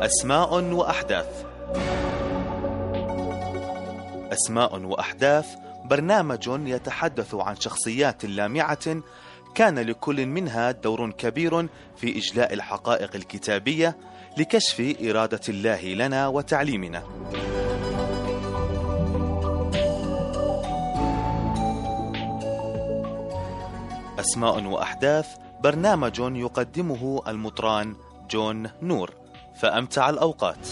أسماء وأحداث. أسماء وأحداث برنامج يتحدث عن شخصيات لامعة كان لكل منها دور كبير في إجلاء الحقائق الكتابية لكشف إرادة الله لنا وتعليمنا. أسماء وأحداث برنامج يقدمه المطران جون نور، فأمتع الأوقات.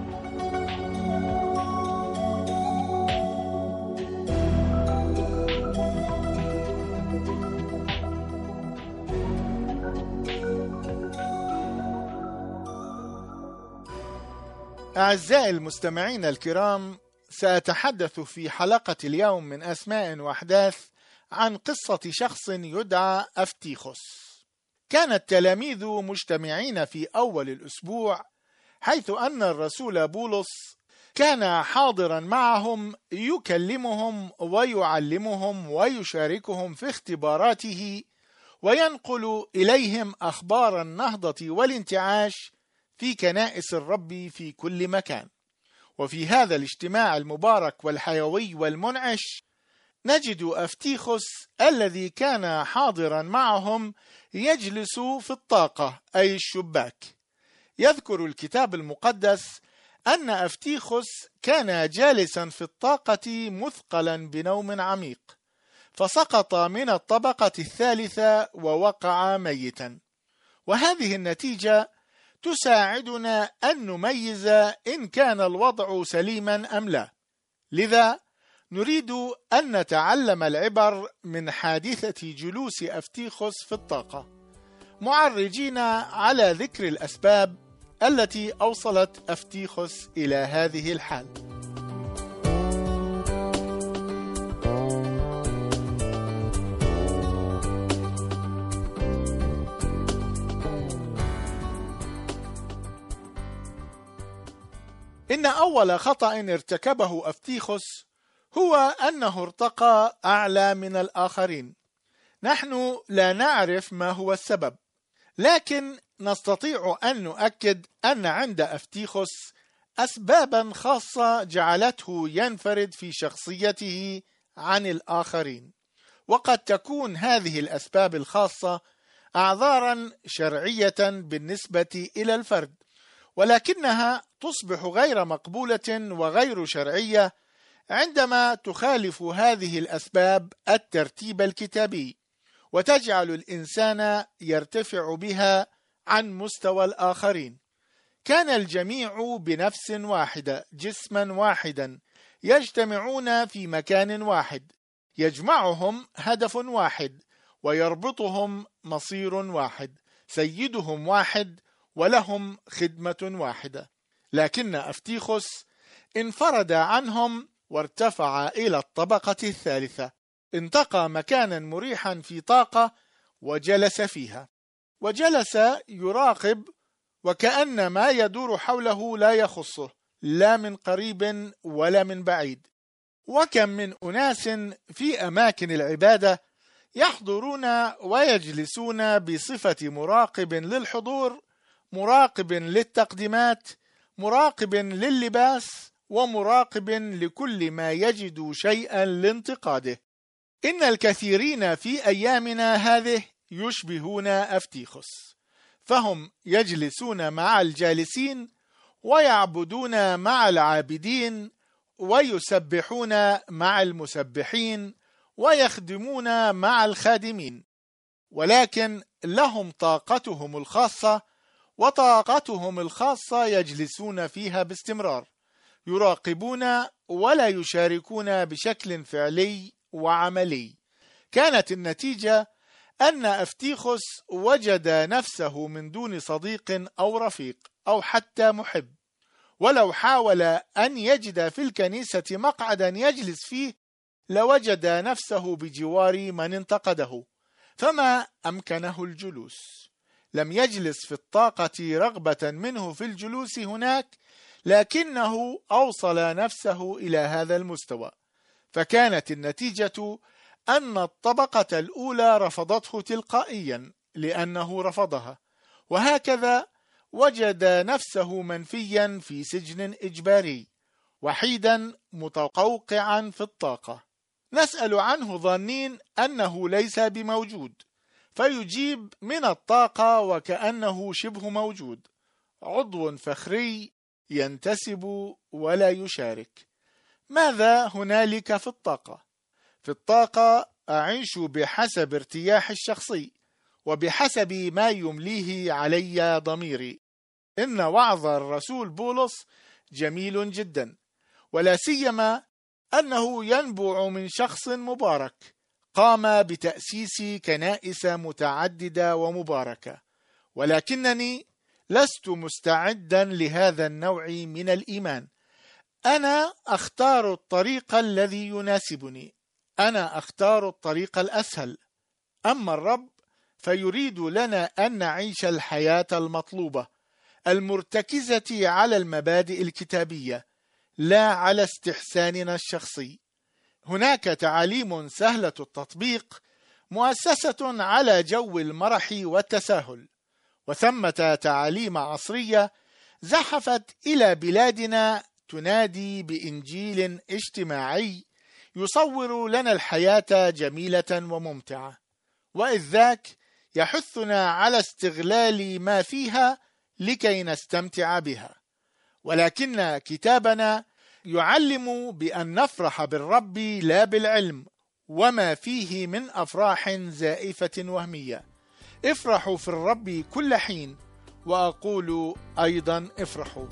أعزائي المستمعين الكرام، سأتحدث في حلقة اليوم من أسماء وأحداث عن قصة شخص يدعى أفتيخوس. كان التلاميذ مجتمعين في أول الأسبوع، حيث أن الرسول بولس كان حاضرا معهم يكلمهم ويعلمهم ويشاركهم في اختباراته، وينقل إليهم أخبار النهضة والانتعاش في كنائس الرب في كل مكان. وفي هذا الاجتماع المبارك والحيوي والمنعش نجد أفتيخوس الذي كان حاضرا معهم يجلس في الطاقة أي الشباك. يذكر الكتاب المقدس أن أفتيخوس كان جالسا في الطاقة مثقلا بنوم عميق، فسقط من الطبقة الثالثة ووقع ميتا. وهذه النتيجة تساعدنا أن نميز إن كان الوضع سليما أم لا. لذا نريد أن نتعلم العبر من حادثة جلوس أفتيخوس في الطاقة، معرجين على ذكر الأسباب التي أوصلت أفتيخوس إلى هذه الحال. إن أول خطأ ارتكبه أفتيخوس هو أنه ارتقى أعلى من الآخرين. نحن لا نعرف ما هو السبب، لكن نستطيع أن نؤكد أن عند أفتيخوس أسبابا خاصة جعلته ينفرد في شخصيته عن الآخرين، وقد تكون هذه الأسباب الخاصة أعذارا شرعية بالنسبة إلى الفرد، ولكنها تصبح غير مقبولة وغير شرعية عندما تخالف هذه الأسباب الترتيب الكتابي، وتجعل الإنسان يرتفع بها عن مستوى الآخرين. كان الجميع بنفس واحدة، جسما واحدا، يجتمعون في مكان واحد، يجمعهم هدف واحد، ويربطهم مصير واحد، سيدهم واحد، ولهم خدمة واحدة. لكن أفتيخوس انفرد عنهم وارتفع إلى الطبقة الثالثة، انتقى مكانا مريحا في طاقة وجلس فيها، وجلس يراقب، وكأن ما يدور حوله لا يخصه لا من قريب ولا من بعيد. وكم من أناس في أماكن العبادة يحضرون ويجلسون بصفة مراقب للحضور، مراقب للتقديمات، مراقب لللباس، ومراقب لكل ما يجد شيئا لانتقاده. إن الكثيرين في أيامنا هذه يشبهون أفتيخوس، فهم يجلسون مع الجالسين، ويعبدون مع العابدين، ويسبحون مع المسبحين، ويخدمون مع الخادمين، ولكن لهم طاقتهم الخاصة، وطاقتهم الخاصة يجلسون فيها باستمرار، يراقبون ولا يشاركون بشكل فعلي وعملي. كانت النتيجة أن أفتيخوس وجد نفسه من دون صديق أو رفيق أو حتى محب، ولو حاول أن يجد في الكنيسة مقعدا يجلس فيه لوجد نفسه بجوار من انتقده، فما أمكنه الجلوس. لم يجلس في الطاقة رغبة منه في الجلوس هناك، لكنه أوصل نفسه إلى هذا المستوى، فكانت النتيجة أن الطبقة الأولى رفضته تلقائيا لأنه رفضها، وهكذا وجد نفسه منفيا في سجن إجباري، وحيدا متقوقعا في الطاقة. نسأل عنه ظانين أنه ليس بموجود، فيجيب من الطاقة وكأنه شبه موجود، عضو فخري ينتسب ولا يشارك. ماذا هنالك في الطاقة؟ في الطاقة أعيش بحسب ارتياحي الشخصي وبحسب ما يمليه علي ضميري. إن وعظ الرسول بولس جميل جدا، ولا سيما أنه ينبع من شخص مبارك قام بتأسيس كنائس متعددة ومباركة، ولكنني لست مستعدا لهذا النوع من الإيمان. أنا أختار الطريق الذي يناسبني، أنا أختار الطريق الأسهل. أما الرب فيريد لنا أن نعيش الحياة المطلوبة المرتكزة على المبادئ الكتابية، لا على استحساننا الشخصي. هناك تعاليم سهلة التطبيق مؤسسة على جو المرح والتساهل، وثمة تعاليم عصرية زحفت إلى بلادنا تنادي بإنجيل اجتماعي يصور لنا الحياة جميلة وممتعة، وإذ ذاك يحثنا على استغلال ما فيها لكي نستمتع بها. ولكن كتابنا يعلم بأن نفرح بالرب لا بالعلم وما فيه من أفراح زائفة وهمية. افرحوا في الرب كل حين، وأقول أيضا افرحوا.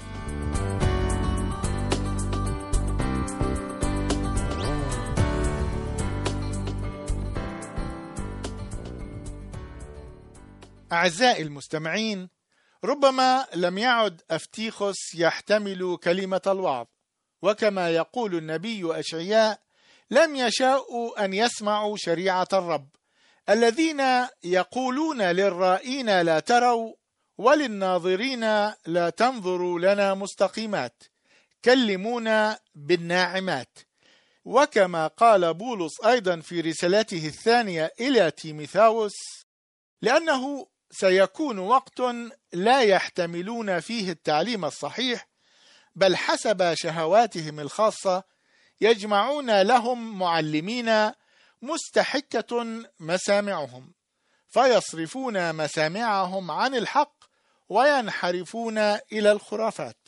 أعزائي المستمعين، ربما لم يعد أفتيخوس يحتمل كلمة الوعظ، وكما يقول النبي أشعياء: لم يشاءوا أن يسمعوا شريعة الرب، الذين يقولون للرائين لا تروا وللناظرين لا تنظروا لنا مستقيمات، كلمونا بالناعمات. وكما قال بولس أيضا في رسالته الثانية إلى تيموثاوس: لأنه سيكون وقت لا يحتملون فيه التعليم الصحيح، بل حسب شهواتهم الخاصة يجمعون لهم معلمين مستحكة مسامعهم، فيصرفون مسامعهم عن الحق وينحرفون إلى الخرافات.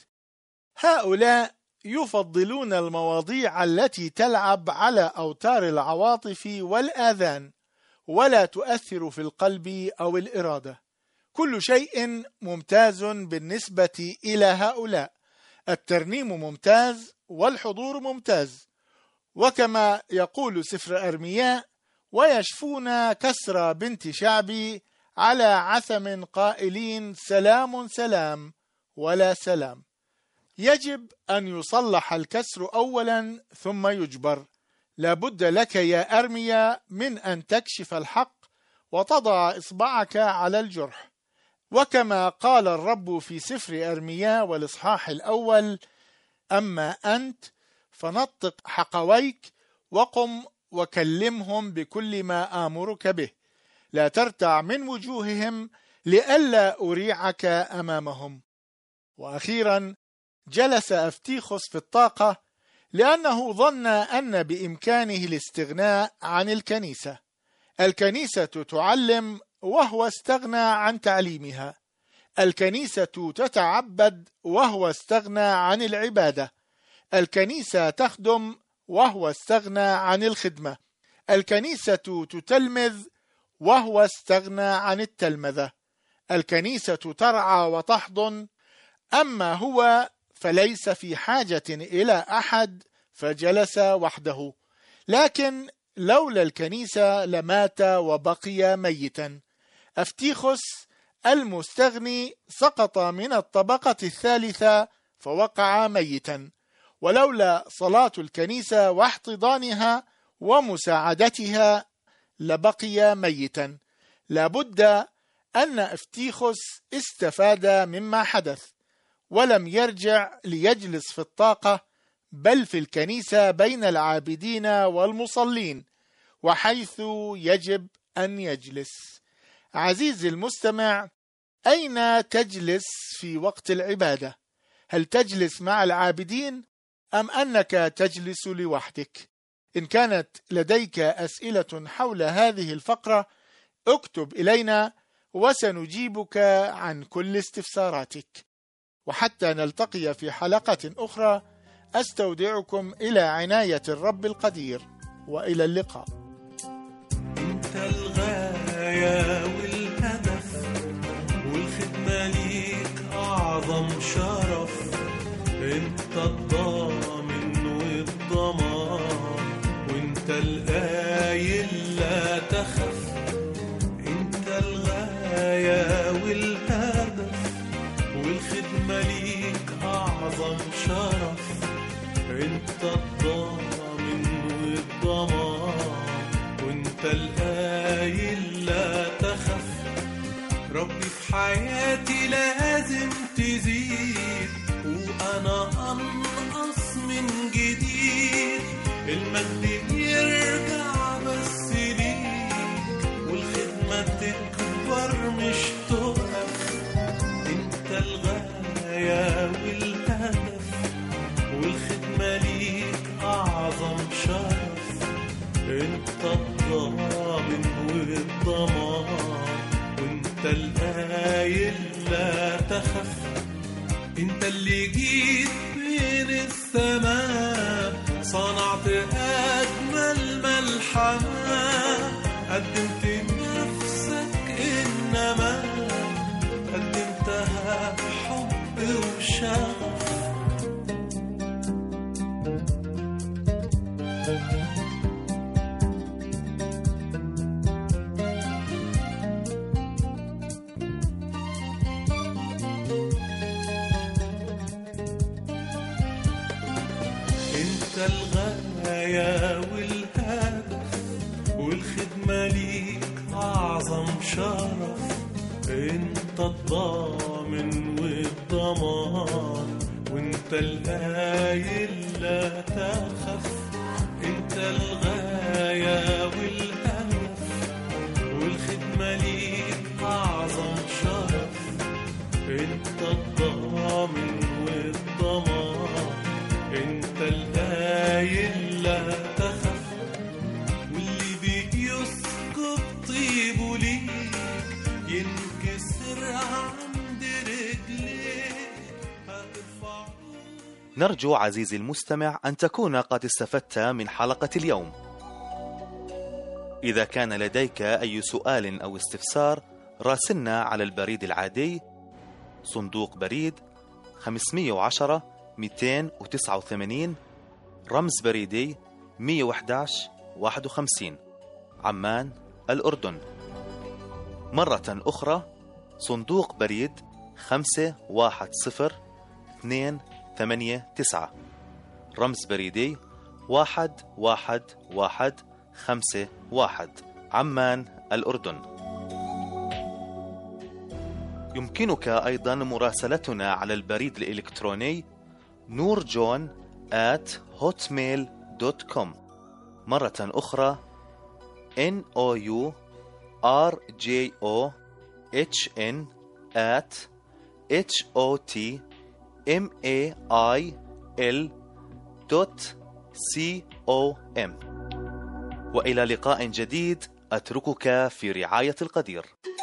هؤلاء يفضلون المواضيع التي تلعب على أوتار العواطف والآذان ولا تؤثر في القلب أو الإرادة. كل شيء ممتاز بالنسبة إلى هؤلاء، الترنيم ممتاز والحضور ممتاز، وكما يقول سفر أرمياء: ويشفون كسرى بنت شعبي على عثم قائلين سلام سلام ولا سلام. يجب أن يصلح الكسر أولا ثم يجبر. لابد لك يا أرميا من أن تكشف الحق وتضع إصبعك على الجرح. وكما قال الرب في سفر أرميا والإصحاح الأول: أما أنت فنطق حقويك وقم وكلمهم بكل ما آمرك به، لا ترتع من وجوههم لئلا أريعك أمامهم. وأخيرا جلس أفتيخوس في الطاقة لأنه ظن أن بإمكانه الاستغناء عن الكنيسة. الكنيسة تعلم وهو استغنى عن تعليمها، الكنيسة تتعبد وهو استغنى عن العبادة، الكنيسة تخدم وهو استغنى عن الخدمة، الكنيسة تتلمذ وهو استغنى عن التلمذة، الكنيسة ترعى وتحضن، أما هو فليس في حاجة إلى أحد فجلس وحده. لكن لولا الكنيسة لمات وبقي ميتا. أفتيخوس المستغني سقط من الطبقة الثالثة فوقع ميتا، ولولا صلاة الكنيسة واحتضانها ومساعدتها لبقي ميتا. لابد أن أفتيخوس استفاد مما حدث، ولم يرجع ليجلس في الطاقة، بل في الكنيسة بين العابدين والمصلين، وحيث يجب أن يجلس. عزيزي المستمع، أين تجلس في وقت العبادة؟ هل تجلس مع العابدين أم أنك تجلس لوحدك؟ إن كانت لديك أسئلة حول هذه الفقرة اكتب إلينا وسنجيبك عن كل استفساراتك. وحتى نلتقي في حلقة أخرى أستودعكم إلى عناية الرب القدير، وإلى اللقاء. انت الغاية والهدف، والخدمة ليك أعظم شرف. انت الضامن والضمان، وانت القايل لا تخف. انت الغاية والهدف، والخدمة ليك أعظم شرف. انت الضامن والضمان، وانت القايل لا تخف. ربي في حياتي لازم تزيد، وأنا أنقص من جديد. المجد يرجع بس ليك، والخدمة تكبر مش تقف. انت الغاية والهدف، والخدمة ليك أعظم شرف. انت الضامن والضمان، وانت القايل لا تخف. انت اللي جيت من السماء، صنعت أجمل ملحمة. قدمت نفسك إنما قدمتها بحب وشغف. انت الغاية والهدف، والخدمة ليك أعظم شرف. انت الضامن والضمان، وانت القايل لا تخف. انت الغاية والهدف، والخدمة ليك أعظم شرف. انت الضامن والضمان، انت القايل لا تخف. واللي بيسكب طيبه ليك، ينكسر عند رجليك. هترفعه. نرجو عزيزي المستمع أن تكون قد استفدت من حلقة اليوم. إذا كان لديك أي سؤال أو استفسار، راسلنا على البريد العادي، صندوق بريد 510 289، رمز بريدي 111 51، عمان، الأردن. مرة أخرى، صندوق بريد 510 289، رمز بريدي 11151، عمان، الأردن. يمكنك أيضا مراسلتنا على البريد الإلكتروني noorjon@hotmail.com. مرة أخرى nourjon@hotmail.com. وإلى لقاء جديد، أتركك في رعاية القدير.